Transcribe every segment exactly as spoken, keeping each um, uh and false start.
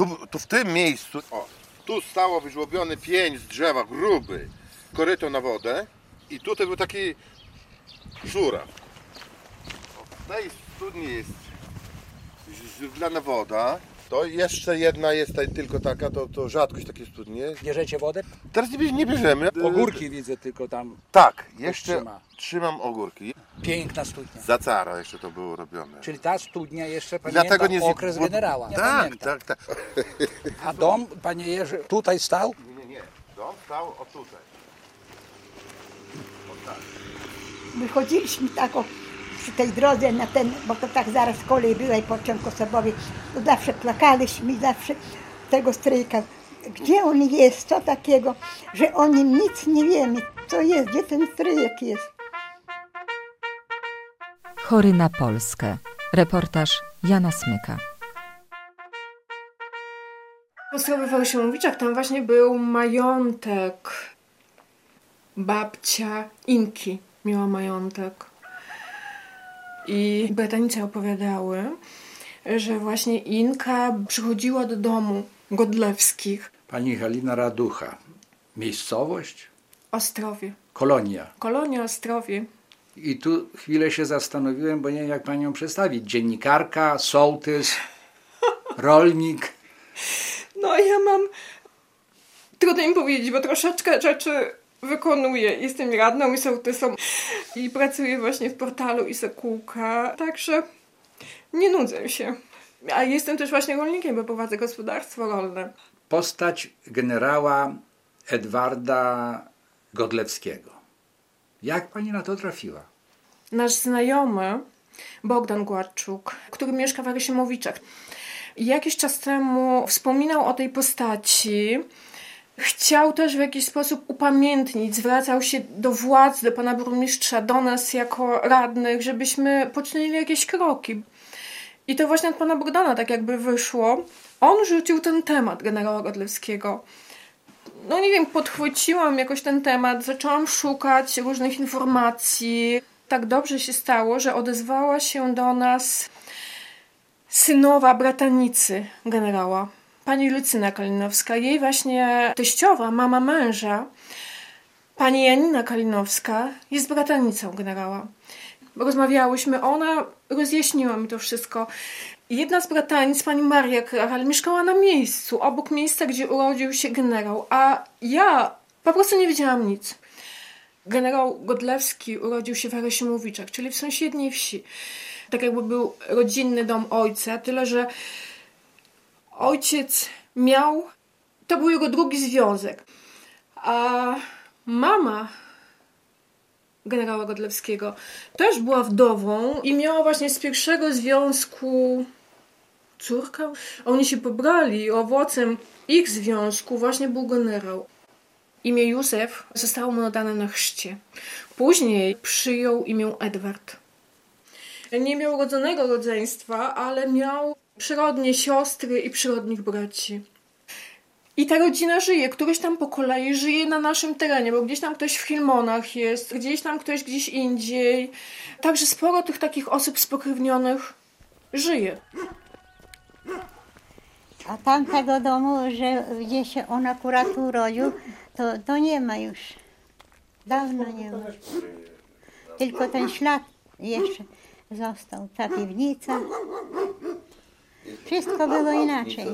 Tu, tu w tym miejscu, o, tu stało wyżłobiony pień z drzewa, gruby, koryto na wodę i tutaj był taki żuraw. W tej studni jest źródlana woda. To jeszcze jedna jest tutaj tylko taka, to, to rzadkość takie studnie. Bierzecie wodę? Teraz nie, nie bierzemy. Ogórki widzę tylko tam. Tak, jeszcze trzyma. trzymam ogórki. Piękna studnia. Za cara jeszcze to było robione. Czyli ta studnia jeszcze pamięta Dlatego nie okres bo, generała. Ja tak, pamiętam. tak, tak. A dom, panie Jerzy, tutaj stał? Nie, nie, nie. Dom stał o tutaj. O tak. Wychodziliśmy tak o, przy tej drodze na ten, bo to tak zaraz kolej była i pociąg osobowy, to zawsze plakaliśmy i zawsze tego stryjka. Gdzie on jest, co takiego, że o nim nic nie wiemy, co jest, gdzie ten stryjek jest. Chory na Polskę. Reportaż Jana Smyka. W Ostrowie Warszymowiczach tam właśnie był majątek. Babcia Inki miała majątek. I Bratanice opowiadały, że właśnie Inka przychodziła do domu Godlewskich. Pani Halina Raducha. Miejscowość? Ostrowie. Kolonia. Kolonia Ostrowie. I tu chwilę się zastanowiłem, bo nie wiem, jak panią przedstawić. Dziennikarka, sołtys, rolnik. No ja mam... Trudno mi powiedzieć, bo troszeczkę rzeczy wykonuję. Jestem radną i sołtysą i pracuję właśnie w portalu Isokółka. Także nie nudzę się. A jestem też właśnie rolnikiem, bo prowadzę gospodarstwo rolne. Postać generała Edwarda Godlewskiego. Jak pani na to trafiła? Nasz znajomy Bogdan Gładczuk, który mieszka w Arysiomowiczach, jakiś czas temu wspominał o tej postaci. Chciał też w jakiś sposób upamiętnić, zwracał się do władz, do pana burmistrza, do nas jako radnych, żebyśmy poczynili jakieś kroki. I to właśnie od pana Bogdana tak jakby wyszło. On rzucił ten temat generała Godlewskiego. No nie wiem, podchwyciłam jakoś ten temat, zaczęłam szukać różnych informacji. Tak dobrze się stało, że odezwała się do nas synowa bratanicy generała, pani Lucyna Kalinowska. Jej właśnie teściowa, mama męża, pani Janina Kalinowska, jest bratanicą generała. Rozmawiałyśmy, ona rozjaśniła mi to wszystko. Jedna z bratanic, pani Maria Krachal, mieszkała na miejscu, obok miejsca, gdzie urodził się generał, a ja po prostu nie wiedziałam nic. Generał Godlewski urodził się w Arysiomowiczach, czyli w sąsiedniej wsi. Tak jakby był rodzinny dom ojca, tyle że ojciec miał, to był jego drugi związek, a mama generała Godlewskiego też była wdową i miała właśnie z pierwszego związku córkę. Oni się pobrali, owocem ich związku właśnie był generał. Imię Józef zostało mu nadane na chrzcie. Później przyjął imię Edward. Nie miał rodzonego rodzeństwa, ale miał przyrodnie siostry i przyrodnich braci. I ta rodzina żyje, któryś tam po kolei żyje na naszym terenie, bo gdzieś tam ktoś w Chilmonach jest, gdzieś tam ktoś gdzieś indziej. Także sporo tych takich osób spokrewnionych żyje. A tamtego domu, że gdzie się on akurat urodził, to, to nie ma już. Dawno nie ma. Tylko ten ślad jeszcze został. Ta piwnica. Wszystko było inaczej.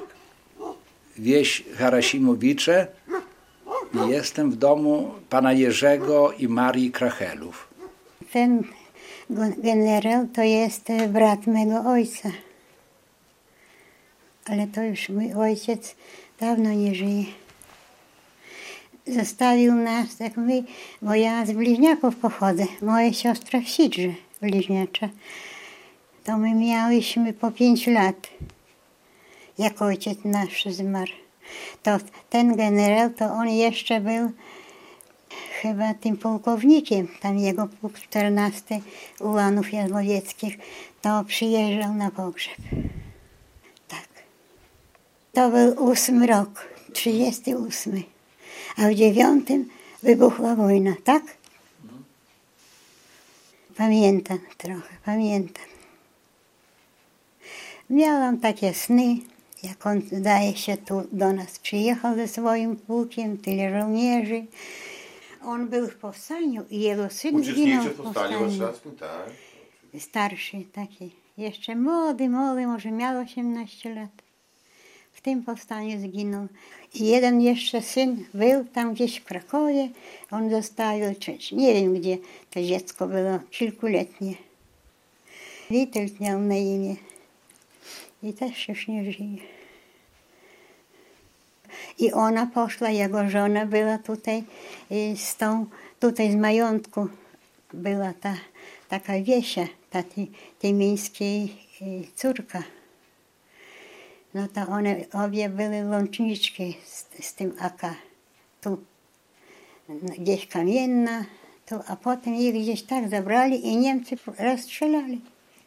Wieś Harasimowicze i jestem w domu pana Jerzego i Marii Krachelów. Ten generał to jest brat mego ojca. Ale to już mój ojciec dawno nie żyje. Zostawił nas, tak mówię, bo ja z bliźniaków pochodzę. Moja siostra w Sidrze bliźniacza. To my miałyśmy po pięć lat, jak ojciec nasz zmarł. To ten generał, to on jeszcze był chyba tym pułkownikiem, tam jego pułk czternasty ułanów jazłowieckich, to przyjeżdżał na pogrzeb. Tak. To był ósmy rok, trzydziesty ósmy. A w dziewiątym wybuchła wojna, tak? Pamiętam trochę, pamiętam. Miałam takie sny Jak on, zdaje się, tu do nas przyjechał ze swoim pułkiem, tyle żołnierzy. On był w powstaniu i jego syn zginął w powstaniu. tak. Starszy taki, jeszcze młody, młody, może miał osiemnaście lat. W tym powstaniu zginął. I jeden jeszcze syn był tam gdzieś w Krakowie, on zostawił, czy, czy nie wiem gdzie to dziecko było, kilkuletnie. Witold miał na imię i też już nie żyje. I ona poszła, jego żona była tutaj z tą, tutaj z majątku była ta taka Wiesia, ta Tymińskiej córka. No to one obie były łączniczki z, z tym A K. Tu gdzieś Kamienna, tu, a potem ich gdzieś tak zabrali i Niemcy rozstrzelali.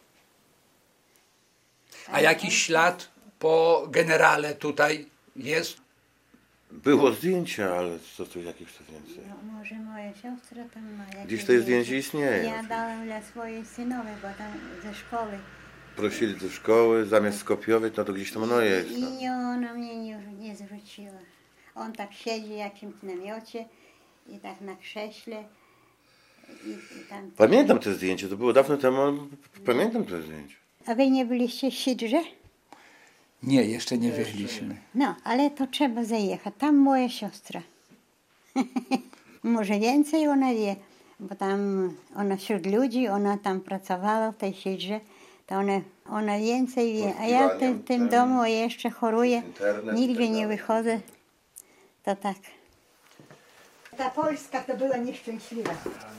A jakiś ślad po generale tutaj jest? Było zdjęcie, ale co tu jakieś to więcej? No, może moja siostra tam ma jakieś Gdzieś to zdjęcie istnieje. Ja dałam dla swojej synowej, bo tam ze szkoły. Prosili do szkoły, zamiast skopiować, no to gdzieś tam ono jest. I No. nie, ona mnie nie, nie zwróciła. On tak siedzi w jakimś namiocie i tak na krześle. I, i tam... Pamiętam to zdjęcie, to było dawno temu, ale pamiętam to zdjęcie. A wy nie byliście w Sidrze? Nie, jeszcze nie byliśmy. No, ale to trzeba zajechać. Tam moja siostra. Może więcej ona wie, bo tam ona wśród ludzi, ona tam pracowała w tej Sidrze. To ona, ona więcej wie. A ja w tym, tym domu jeszcze choruję. Nigdzie nie wychodzę. To tak. Ta Polska to była nieszczęśliwa.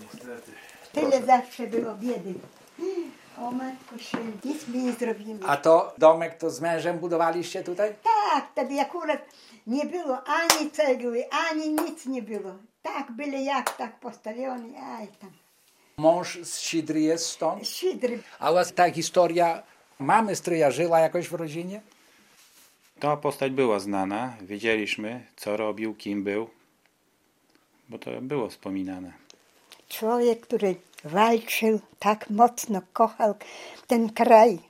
Tyle zawsze było biedy. O matko święta, nic mi nie zrobimy. A to domek to z mężem budowaliście tutaj? Tak, wtedy akurat nie było ani cegły, ani nic nie było. Tak, byle jak tak postawiony, aj tam. Mąż z Sidry jest stąd? Sidry. A u was ta historia mamy stryja żyła jakoś w rodzinie? Ta postać była znana, wiedzieliśmy co robił, kim był, bo to było wspominane. Człowiek, który walczył, tak mocno kochał ten kraj.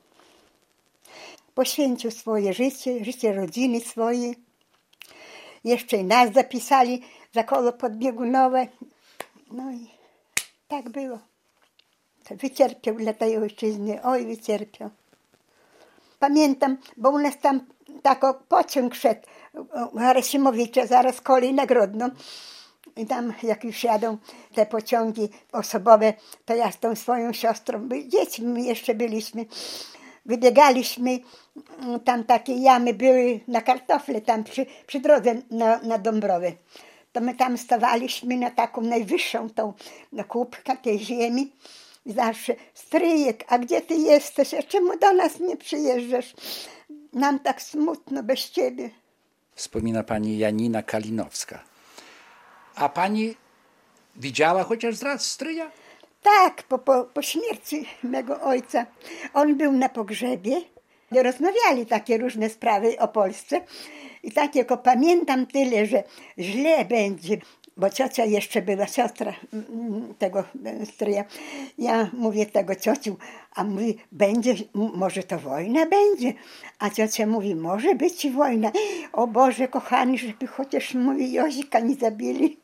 Poświęcił swoje życie, życie rodziny swojej. Jeszcze i nas zapisali za koło podbiegunowe. No i tak było. To wycierpiał dla tej ojczyzny, oj wycierpiał. Pamiętam, bo u nas tam tako pociąg szedł, Harasimowicza, zaraz kolej na Grodno. I tam jak już jadą te pociągi osobowe, to ja z tą swoją siostrą, dziećmi jeszcze byliśmy, wybiegaliśmy, tam takie jamy były na kartofle, tam przy, przy drodze na, na Dąbrowę. To my tam stawaliśmy na taką najwyższą tą na kubkę tej ziemi i zawsze, stryjek, a gdzie ty jesteś, a czemu do nas nie przyjeżdżasz? Nam tak smutno bez ciebie. Wspomina pani Janina Kalinowska. A pani widziała chociaż raz stryja? Tak, po, po, po śmierci mego ojca. On był na pogrzebie. Rozmawiali takie różne sprawy o Polsce. I tak tylko pamiętam tyle, że źle będzie, bo ciocia jeszcze była siostra tego stryja. Ja mówię tego ciociu, a mówi, będzie, może to wojna będzie. A ciocia mówi, może być wojna. O Boże kochany, żeby chociaż mówi Józika nie zabili.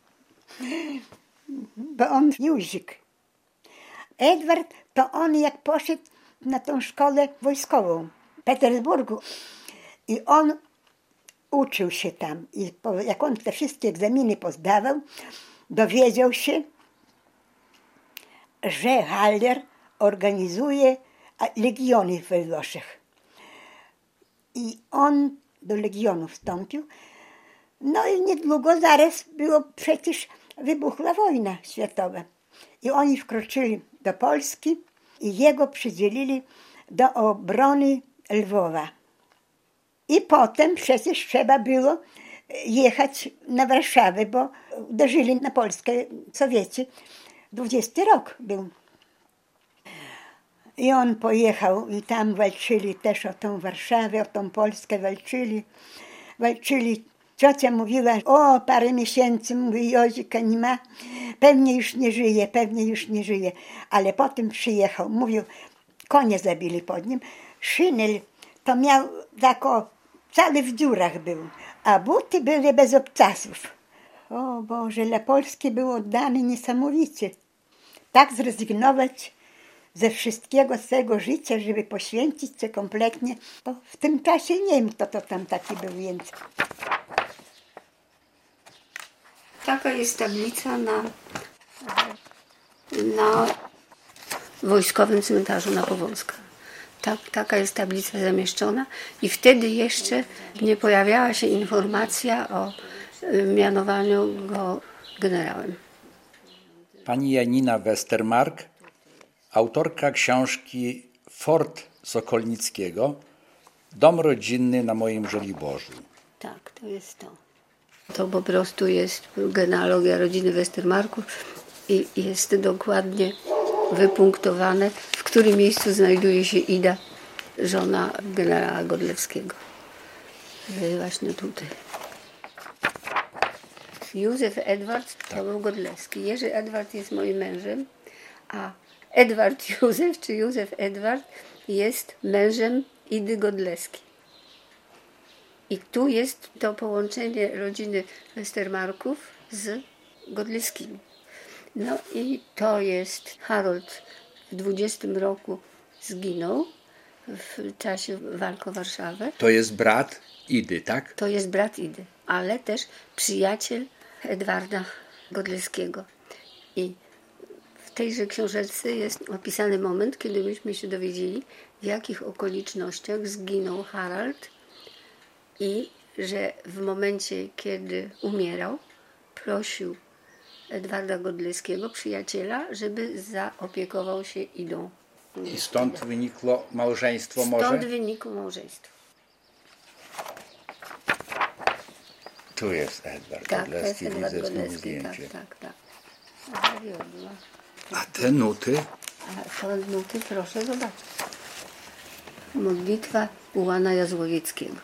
Bo on Józik. Edward, to on jak poszedł na tą szkołę wojskową w Petersburgu i on uczył się tam. I po, jak on te wszystkie egzaminy pozdawał, dowiedział się, że Haller organizuje legiony we Włoszech. I on do legionu wstąpił. No i niedługo zaraz było przecież wybuchła wojna światowa. I oni wkroczyli do Polski i jego przydzielili do obrony Lwowa. I potem przecież trzeba było jechać na Warszawę, bo uderzyli na Polskę Sowieci. dwudziesty rok był. I on pojechał i tam walczyli też o tą Warszawę, o tą Polskę walczyli. Walczyli. Ciocia mówiła, o parę miesięcy, mówi, Józika nie ma, pewnie już nie żyje, pewnie już nie żyje. Ale potem przyjechał, mówił, konie zabili pod nim. Szynel to miał taką cały w dziurach był, a buty były bez obcasów. O Boże, dla Polski był oddany niesamowicie. Tak zrezygnować ze wszystkiego swojego życia, żeby poświęcić się kompletnie, to w tym czasie nie wiem, kto to tam taki był więcej. Taka jest tablica na, na wojskowym cmentarzu na Powązkach. Tak, taka jest tablica zamieszczona i wtedy jeszcze nie pojawiała się informacja o y, mianowaniu go generałem. Pani Janina Westermark, autorka książki Fort Sokolnickiego, Dom rodzinny na moim Żoliborzu. Tak, to jest to. To po prostu jest genealogia rodziny Westermarków i jest dokładnie wypunktowane, w którym miejscu znajduje się Ida, żona generała Godlewskiego. Właśnie tutaj. Józef Edward to był Godlewski. Jerzy Edward jest moim mężem, a Edward Józef, czy Józef Edward jest mężem Idy Godlewskiej. I tu jest to połączenie rodziny Westermarków z Godlewskimi. No i to jest Harold w dwudziestym roku zginął w czasie walk o Warszawę. To jest brat Idy, tak? To jest brat Idy, ale też przyjaciel Edwarda Godlewskiego. I w tejże książeczce jest opisany moment, kiedy myśmy się dowiedzieli, w jakich okolicznościach zginął Harald i że w momencie, kiedy umierał, prosił Edwarda Godlewskiego, przyjaciela, żeby zaopiekował się Idą. I stąd wynikło małżeństwo może? Stąd wynikło małżeństwo. Tu jest Edward Tak, Godlewski, jest widzę Edward znów Godlewski, zdjęcie. tak, tak, tak. Zawiodła. A te nuty? A te nuty proszę zobaczyć. Modlitwa u Jana Jazłowieckiego.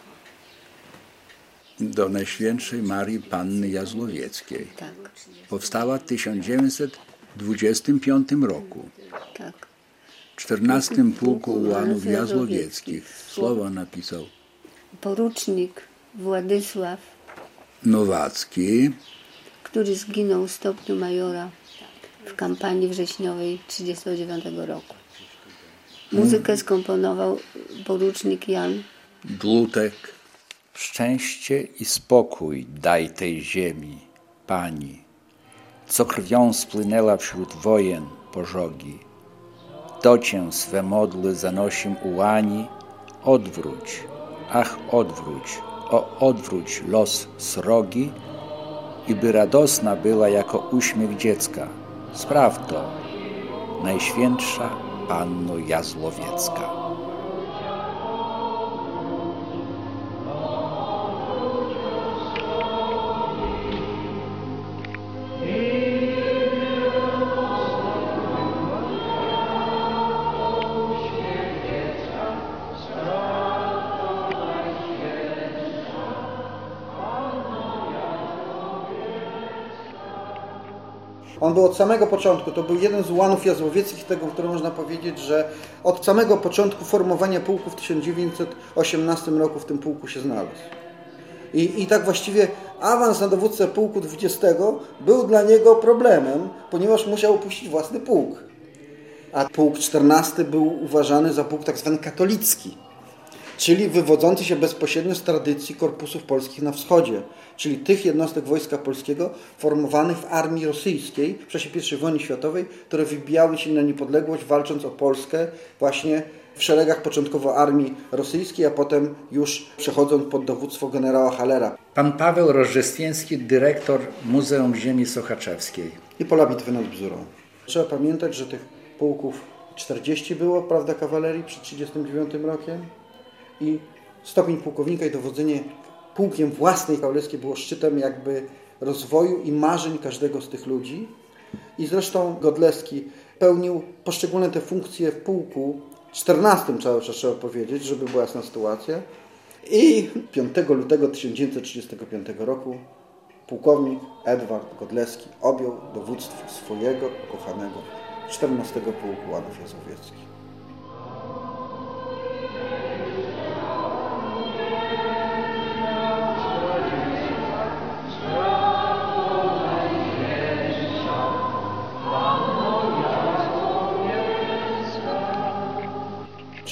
Do Najświętszej Marii Panny Jazłowieckiej. Tak, Powstała w tysiąc dziewięćset dwudziestym piątym roku. tak. W czternastym Pułku Ułanów Jazłowieckich. Słowa napisał Porucznik Władysław, Nowacki. który zginął w stopniu majora w kampanii wrześniowej tysiąc dziewięćset trzydziestego dziewiątego roku. Muzykę skomponował porucznik Jan Blutek. Szczęście i spokój daj tej ziemi, Pani, co krwią spłynęła wśród wojen pożogi. Do Cię swe modły zanosim ułani, odwróć, ach odwróć, o odwróć los srogi, i by radosna była jako uśmiech dziecka. Spraw to, Najświętsza Panno Jazłowiecka. On był od samego początku, to był jeden z ułanów jazłowieckich, tego, który można powiedzieć, że od samego początku formowania pułku w tysiąc dziewięćset osiemnastym roku w tym pułku się znalazł. I, i tak właściwie awans na dowódcę pułku dwudziestego był dla niego problemem, ponieważ musiał opuścić własny pułk. A pułk czternasty był uważany za pułk tak zwany katolicki, czyli wywodzący się bezpośrednio z tradycji korpusów polskich na wschodzie, czyli tych jednostek Wojska Polskiego formowanych w armii rosyjskiej w czasie pierwszej wojny światowej, które wybijały się na niepodległość, walcząc o Polskę właśnie w szeregach początkowo armii rosyjskiej, a potem już przechodząc pod dowództwo generała Hallera. Pan Paweł Rożestwiński, dyrektor Muzeum Ziemi Sochaczewskiej. I pola bitwy nad Bzurą. Trzeba pamiętać, że tych pułków czterdzieści było, prawda, kawalerii przed trzydziestym dziewiątym rokiem i stopień pułkownika i dowodzenie pułkiem własnej kawalerskiej było szczytem jakby rozwoju i marzeń każdego z tych ludzi. I zresztą Godlewski pełnił poszczególne te funkcje w pułku czternastym, trzeba, trzeba powiedzieć, żeby była jasna sytuacja. I piątego lutego tysiąc dziewięćset trzydziestego piątego roku pułkownik Edward Godlewski objął dowództwo swojego kochanego czternastego Pułku Ułanów Jazłowieckich.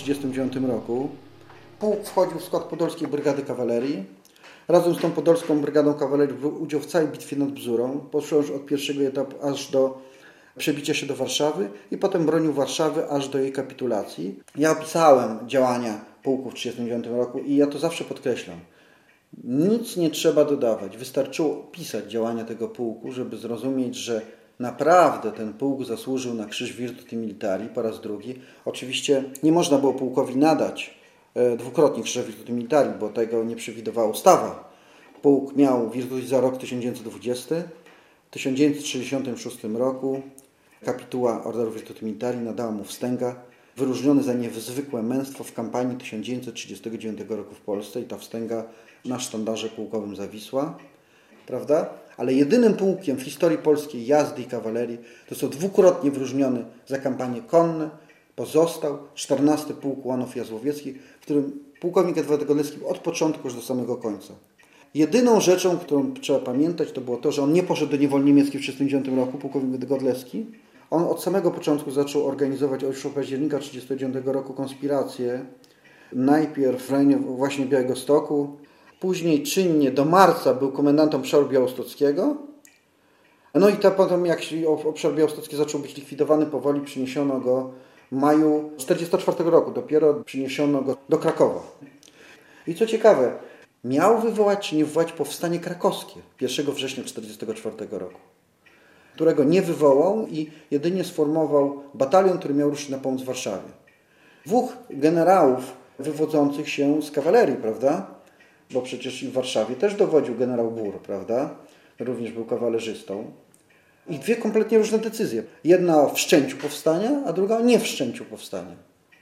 trzydziestym dziewiątym roku pułk wchodził w skład Podolskiej Brygady Kawalerii. Razem z tą Podolską Brygadą Kawalerii brał udział w całej bitwie nad Bzurą, poszło już od pierwszego etapu aż do przebicia się do Warszawy i potem bronił Warszawy aż do jej kapitulacji. Ja opisałem działania pułku w tysiąc dziewięćset trzydziestym dziewiątym roku i ja to zawsze podkreślam. Nic nie trzeba dodawać. Wystarczyło opisać działania tego pułku, żeby zrozumieć, że naprawdę ten pułk zasłużył na Krzyż Virtuti Militari po raz drugi. Oczywiście nie można było pułkowi nadać dwukrotnie Krzyża Virtuti Militari, bo tego nie przewidywała ustawa. Pułk miał Virtuti za rok tysiąc dziewięćset dwudziesty. W tysiąc dziewięćset sześćdziesiątym szóstym roku kapituła Orderu Virtuti Militari nadała mu wstęga, wyróżniony za niezwykłe męstwo w kampanii tysiąc dziewięćset trzydziestego dziewiątego roku w Polsce i ta wstęga na sztandarze pułkowym zawisła, prawda? Ale jedynym pułkiem w historii polskiej jazdy i kawalerii to są dwukrotnie wyróżniony za kampanie konne pozostał czternasty Pułk Ułanów Jazłowieckich, w którym pułkownik Edward Godlewski od początku aż do samego końca. Jedyną rzeczą, którą trzeba pamiętać, to było to, że on nie poszedł do niewoli niemieckiej w tysiąc dziewięćset trzydziestym dziewiątym roku, pułkownik Godlewski. On od samego początku zaczął organizować od października tysiąc dziewięćset trzydziestego dziewiątego roku konspirację. Najpierw w rejonie właśnie Białegostoku, później czynnie do marca był komendantą obszaru białostockiego. No i ta potem, jak obszar białostocki zaczął być likwidowany, powoli przyniesiono go w maju tysiąc dziewięćset czterdziestego czwartego roku. Dopiero przyniesiono go do Krakowa. I co ciekawe, miał wywołać czy nie wywołać powstanie krakowskie pierwszego września tysiąc dziewięćset czterdziestego czwartego roku, którego nie wywołał i jedynie sformował batalion, który miał ruszyć na pomoc Warszawie. Dwóch generałów wywodzących się z kawalerii, prawda? Bo przecież i w Warszawie też dowodził generał Bur, prawda? Również był kawalerzystą. I dwie kompletnie różne decyzje. Jedna o wszczęciu powstania, a druga o niewszczęciu powstania.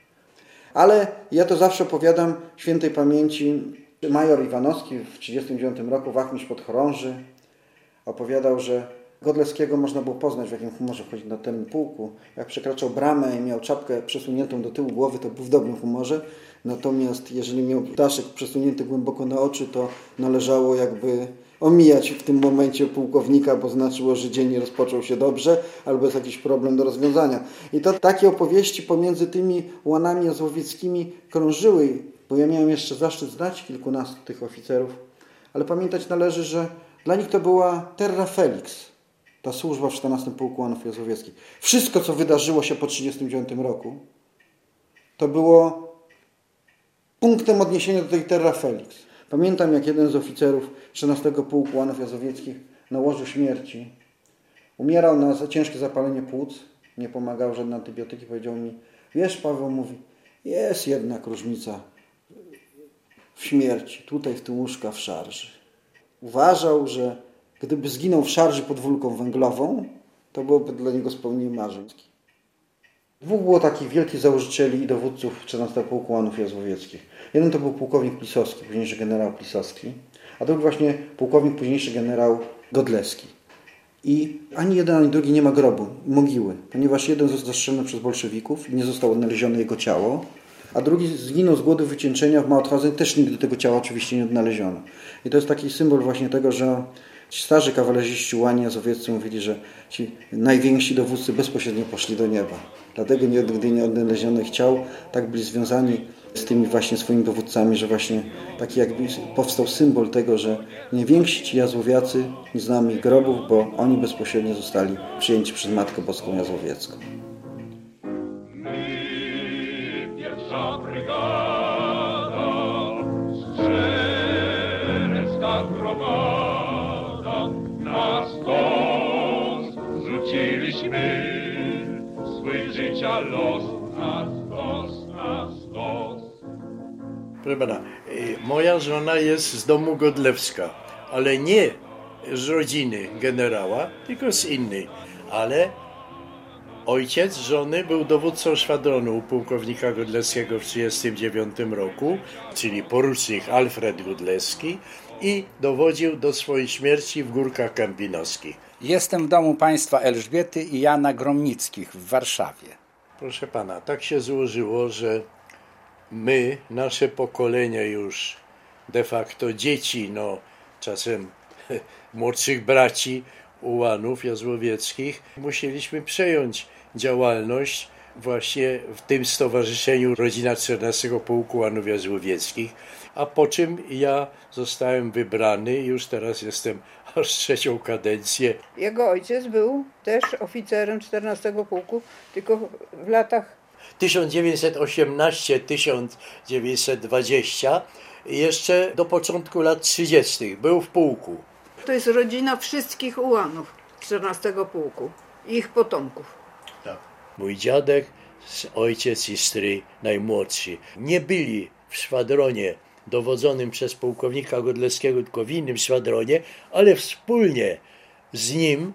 Ale ja to zawsze opowiadam świętej pamięci major Iwanowski w tysiąc dziewięćset trzydziestym dziewiątym roku, wachmistrz podchorąży, opowiadał, że Godlewskiego można było poznać, w jakim humorze wchodzić na teren pułku. Jak przekraczał bramę i miał czapkę przesuniętą do tyłu głowy, to był w dobrym humorze. Natomiast jeżeli miał daszek przesunięty głęboko na oczy, to należało jakby omijać w tym momencie pułkownika, bo znaczyło, że dzień nie rozpoczął się dobrze, albo jest jakiś problem do rozwiązania. I to takie opowieści pomiędzy tymi ułanami jazłowieckimi krążyły, bo ja miałem jeszcze zaszczyt znać kilkunastu tych oficerów, ale pamiętać należy, że dla nich to była terra felix, ta służba w czternastym Pułku Ułanów Jazłowieckich. Wszystko, co wydarzyło się po tysiąc dziewięćset trzydziestym dziewiątym roku, to było punktem odniesienia do tej terra felix. Pamiętam, jak jeden z oficerów trzynastego Pułku Ułanów Jazłowieckich na łożu śmierci umierał na ciężkie zapalenie płuc, nie pomagały żadne antybiotyki, powiedział mi, wiesz, Paweł, mówi, jest jednak różnica w śmierci, tutaj w tym łóżka w szarży. Uważał, że gdyby zginął w szarży pod wulką węglową, to byłoby dla niego spełnienie marzeń. Dwóch było takich wielkich założycieli i dowódców trzynastego Pułku Ułanów Jazłowieckich. Jeden to był pułkownik Plisowski, późniejszy generał Plisowski, a drugi właśnie pułkownik, późniejszy generał Godlewski. I ani jeden, ani drugi nie ma grobu, mogiły, ponieważ jeden został zastrzelony przez bolszewików i nie zostało odnalezione jego ciało, a drugi zginął z głodu wycieńczenia w Mauthausen, też nigdy tego ciała oczywiście nie odnaleziono. I to jest taki symbol właśnie tego, że ci starzy kawalerzyści ułani jazłowieccy mówili, że ci najwięksi dowódcy bezpośrednio poszli do nieba. Dlatego nigdy nie odnaleziono ich ciał, tak byli związani z tymi właśnie swoimi dowódcami, że właśnie taki jakby powstał symbol tego, że najwięksi ci jazłowiacy nie znamy ich grobów, bo oni bezpośrednio zostali przyjęci przez Matkę Boską Jazłowiecką. My, pierwsza brygada, strzelecka gromada, na stos rzuciliśmy swój życia los, na stos, na stos. Proszę pana, moja żona jest z domu Godlewska, ale nie z rodziny generała, tylko z innej. Ale ojciec żony był dowódcą szwadronu u pułkownika Godlewskiego w tysiąc dziewięćset trzydziestym dziewiątym roku, czyli porucznik Alfred Godlewski, i dowodził do swojej śmierci w Górkach Kępinowskich. Jestem w domu państwa Elżbiety i Jana Gromnickich w Warszawie. Proszę pana, tak się złożyło, że my, nasze pokolenie już de facto dzieci, no czasem młodszych braci ułanów jazłowieckich, musieliśmy przejąć działalność właśnie w tym stowarzyszeniu Rodzina czternastego Pułku Ułanów Jazłowieckich, a po czym ja zostałem wybrany i już teraz jestem aż trzecią kadencję. Jego ojciec był też oficerem czternastego Pułku, tylko w latach tysiąc dziewięćset osiemnaście do tysiąc dziewięćset dwadzieścia, jeszcze do początku lat trzydziestych był w pułku. To jest rodzina wszystkich ułanów czternastego Pułku i ich potomków. Tak. Mój dziadek, ojciec i stryj najmłodszy nie byli w szwadronie dowodzonym przez pułkownika Godlewskiego, tylko w innym szwadronie, ale wspólnie z nim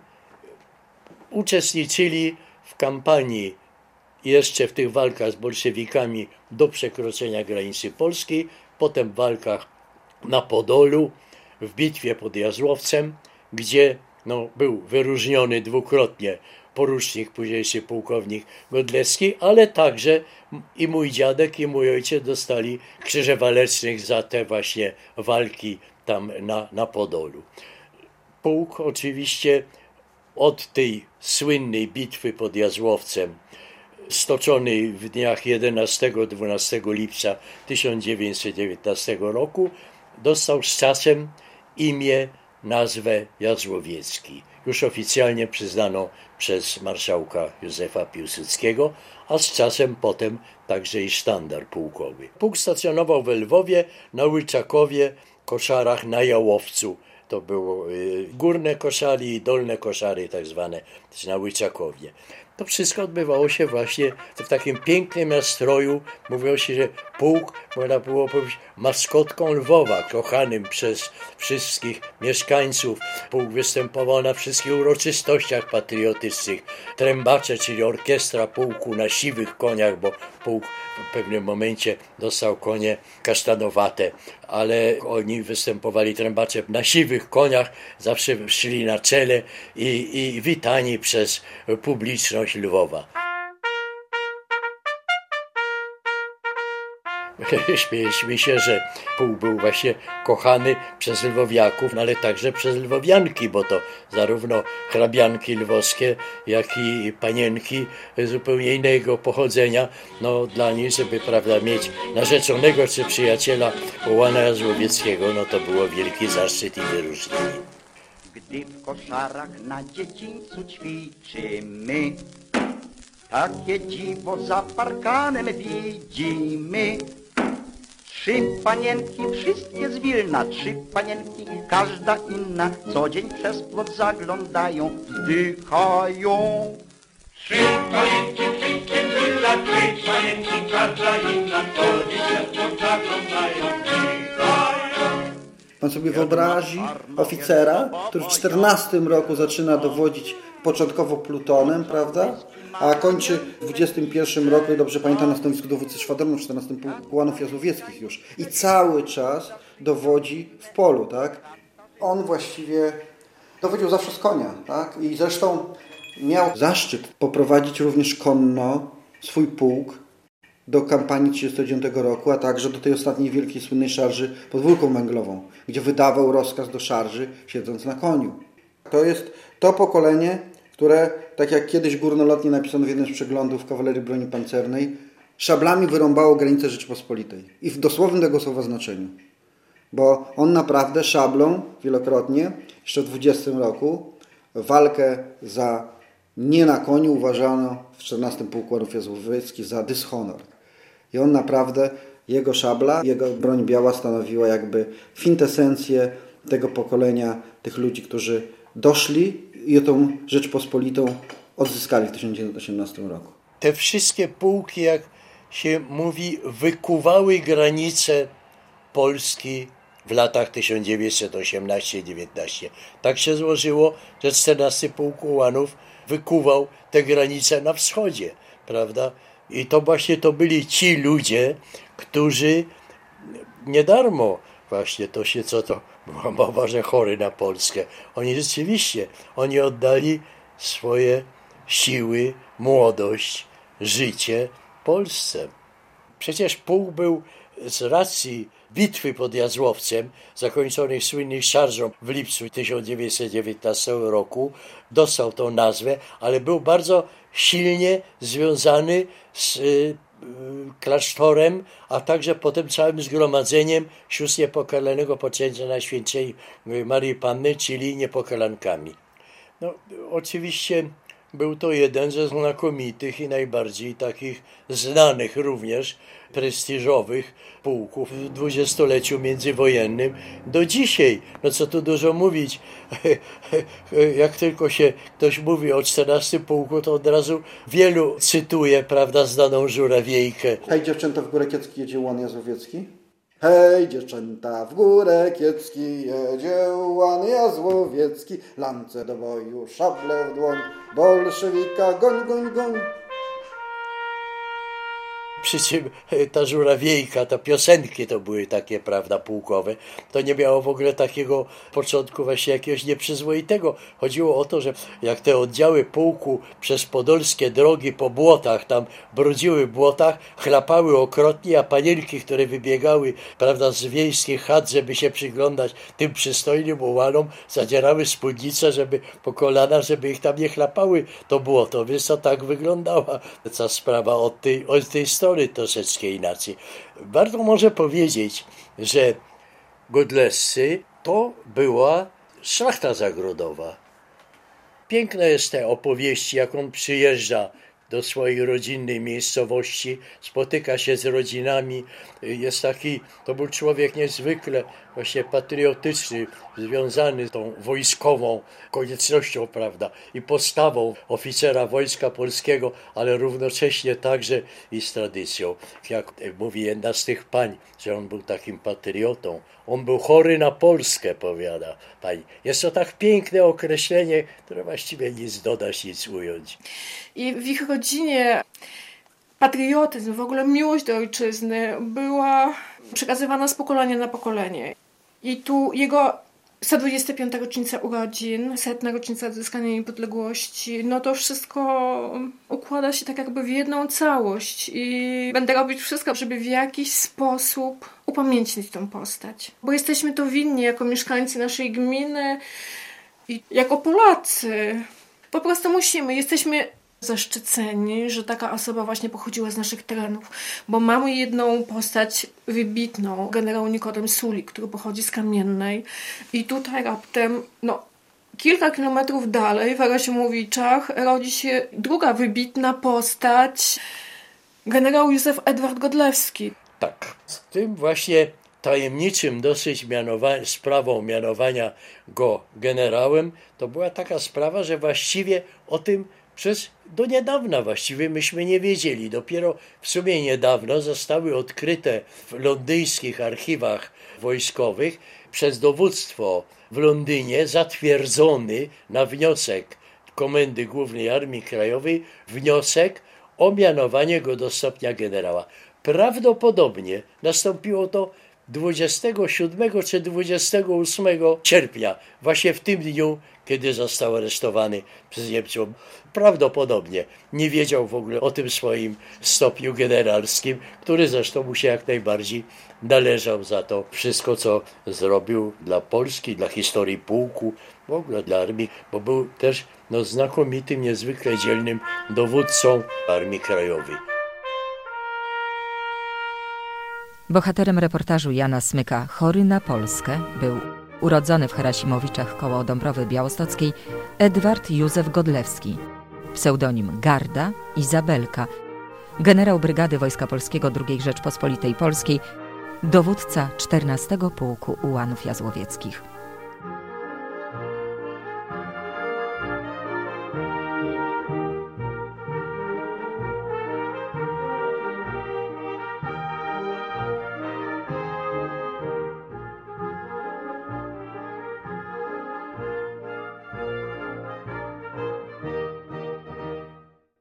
uczestniczyli w kampanii jeszcze w tych walkach z bolszewikami do przekroczenia granicy polskiej, potem w walkach na Podolu, w bitwie pod Jazłowcem, gdzie no, był wyróżniony dwukrotnie porucznik, późniejszy pułkownik Godlewski, ale także i mój dziadek, i mój ojciec dostali Krzyże Walecznych za te właśnie walki tam na, na Podolu. Pułk oczywiście od tej słynnej bitwy pod Jazłowcem, stoczonej w dniach jedenastego do dwunastego lipca tysiąc dziewięćset dziewiętnastego roku, dostał z czasem imię, nazwę Jazłowiecki. Już oficjalnie przyznano przez marszałka Józefa Piłsudskiego, a z czasem potem także i sztandar pułkowy. Pułk stacjonował we Lwowie, na Łyczakowie, Koszarach, na Jałowcu. To było y, górne koszary i dolne koszary tak zwane, też na Łyczakowie. To wszystko odbywało się właśnie w takim pięknym nastroju. Mówiło się, że pułk, można było powiedzieć, maskotką Lwowa, kochanym przez wszystkich mieszkańców. Pułk występował na wszystkich uroczystościach patriotycznych. Trębacze, czyli orkiestra pułku na siwych koniach, bo pułk w pewnym momencie dostał konie kasztanowate, ale oni występowali, trębacze, na siwych koniach, zawsze szli na czele i, i witani przez publiczność Lwowa. Śmieliśmy się, że pułk był właśnie kochany przez lwowiaków, no ale także przez lwowianki, bo to zarówno hrabianki lwowskie, jak i panienki zupełnie innego pochodzenia, no dla nich, żeby, prawda, mieć narzeczonego czy przyjaciela Ułana Jazłowieckiego, no to było wielki zaszczyt i wyróżnienie. Gdy w koszarach na dziedzińcu ćwiczymy, takie dziwo za parkanem widzimy. Trzy panienki, wszystkie z Wilna, trzy panienki, każda inna, co dzień przez płot zaglądają, wzdychają. Trzy panienki, wszystkie z Wilna, trzy panienki, każda inna, co dzień przez płot zaglądają, wzdychają. Pan sobie wyobrazi oficera, który w czternastym roku zaczyna dowodzić początkowo plutonem, prawda? A kończy w dwudziestym pierwszym roku, i dobrze pamiętam, na stanowisku dowódcy szwadronu w czternastym Pułku Ułanów Jazłowieckich już. I cały czas dowodzi w polu, tak? On właściwie dowodził zawsze z konia, tak? I zresztą miał zaszczyt poprowadzić również konno swój pułk do kampanii trzydziestego dziewiątego roku, a także do tej ostatniej wielkiej słynnej szarży pod Wólką Węglową, gdzie wydawał rozkaz do szarży, siedząc na koniu. To jest to pokolenie, które, tak jak kiedyś górnolotnie napisano w jednym z przeglądów kawalerii broni pancernej, szablami wyrąbało granicę Rzeczypospolitej. I w dosłownym tego słowa znaczeniu. Bo on naprawdę szablą wielokrotnie, jeszcze w dwudziestym roku, walkę za nie na koniu uważano w czternastym Pułku Ułanów Jazłowieckich za dyshonor. I on naprawdę, jego szabla, jego broń biała stanowiła jakby kwintesencję tego pokolenia, tych ludzi, którzy doszli i tą Rzeczpospolitą odzyskali w tysiąc dziewięćset osiemnastym roku. Te wszystkie pułki, jak się mówi, wykuwały granice Polski w latach tysiąc dziewięćset osiemnastym do dziewiętnastego. Tak się złożyło, że czternasty Pułk Ułanów wykuwał te granice na wschodzie, prawda? I to właśnie to byli ci ludzie, którzy nie darmo właśnie to się, co to była mowa, że chory na Polskę. Oni rzeczywiście, oni oddali swoje siły, młodość, życie Polsce. Przecież pułk był z racji bitwy pod Jazłowcem, zakończonej słynną szarżą w lipcu tysiąc dziewięćset dziewiętnastego roku, dostał tą nazwę, ale był bardzo silnie związany z y, klasztorem, a także potem całym zgromadzeniem sióstr niepokalanego poczęcia Najświętszej Maryi Panny, czyli niepokalankami. No, oczywiście był to jeden ze znakomitych i najbardziej takich znanych również prestiżowych pułków w dwudziestoleciu międzywojennym do dzisiaj. No co tu dużo mówić, jak tylko się ktoś mówi o czternastym pułku, to od razu wielu cytuje, prawda, znaną żurawiejkę. Hej dziewczęta, w górę Kiecki jedzie Łan Jazłowiecki. Hej dziewczęta, w górę Kiecki jedzie Łan Jazłowiecki. Lance do boju, szable w dłoń, bolszewika goń, goń, goń. Przy czym ta żurawiejka, te piosenki to były takie, prawda, pułkowe. To nie miało w ogóle takiego początku właśnie jakiegoś nieprzyzwoitego. Chodziło o to, że jak te oddziały pułku przez podolskie drogi po błotach, tam brudziły w błotach, chlapały okropnie, a panienki, które wybiegały, prawda, z wiejskich chat, żeby się przyglądać tym przystojnym ułanom, zadzierały spódnice, żeby po kolana, żeby ich tam nie chlapały to błoto. Więc to tak wyglądała ta sprawa od tej, od tej strony troszeczkę inaczej. Warto może powiedzieć, że Godlewscy to była szlachta zagrodowa. Piękne jest te opowieści, jak on przyjeżdża do swojej rodzinnej miejscowości, spotyka się z rodzinami, jest taki, to był człowiek niezwykle właśnie patriotyczny, związany z tą wojskową koniecznością, prawda, i postawą oficera Wojska Polskiego, ale równocześnie także i z tradycją. Jak mówi jedna z tych pań, że on był takim patriotą, on był chory na Polskę, powiada pani. Jest to tak piękne określenie, które właściwie nic dodać, nic ująć. I w ich rodzinie patriotyzm, w ogóle miłość do ojczyzny była przekazywana z pokolenia na pokolenie. I tu jego sto dwudziesta piąta rocznica urodzin, setna rocznica odzyskania niepodległości, no to wszystko układa się tak jakby w jedną całość i będę robić wszystko, żeby w jakiś sposób upamiętnić tę postać. Bo jesteśmy to winni jako mieszkańcy naszej gminy i jako Polacy. Po prostu musimy, jesteśmy zaszczyceni, że taka osoba właśnie pochodziła z naszych terenów, bo mamy jedną postać wybitną, generał Nikodem Sulik, który pochodzi z Kamiennej i tutaj raptem, no kilka kilometrów dalej w Arosimowiczach rodzi się druga wybitna postać, generał Józef Edward Godlewski. Tak, z tym właśnie tajemniczym dosyć mianowa- sprawą mianowania go generałem, to była taka sprawa, że właściwie o tym przez do niedawna właściwie myśmy nie wiedzieli. Dopiero w sumie niedawno zostały odkryte w londyńskich archiwach wojskowych przez dowództwo w Londynie zatwierdzony na wniosek Komendy Głównej Armii Krajowej wniosek o mianowanie go do stopnia generała. Prawdopodobnie nastąpiło to dwudziestego siódmego czy dwudziestego ósmego sierpnia, właśnie w tym dniu, kiedy został aresztowany przez Niemców. Prawdopodobnie nie wiedział w ogóle o tym swoim stopniu generalskim, który zresztą mu się jak najbardziej należał za to wszystko, co zrobił dla Polski, dla historii pułku, w ogóle dla armii, bo był też no, znakomitym, niezwykle dzielnym dowódcą Armii Krajowej. Bohaterem reportażu Jana Smyka, chory na Polskę, był urodzony w Harasimowiczach koło Dąbrowy Białostockiej Edward Józef Godlewski, pseudonim Garda, Izabelka, generał Brygady Wojska Polskiego drugiej Rzeczpospolitej Polskiej, dowódca czternastego Pułku Ułanów Jazłowieckich.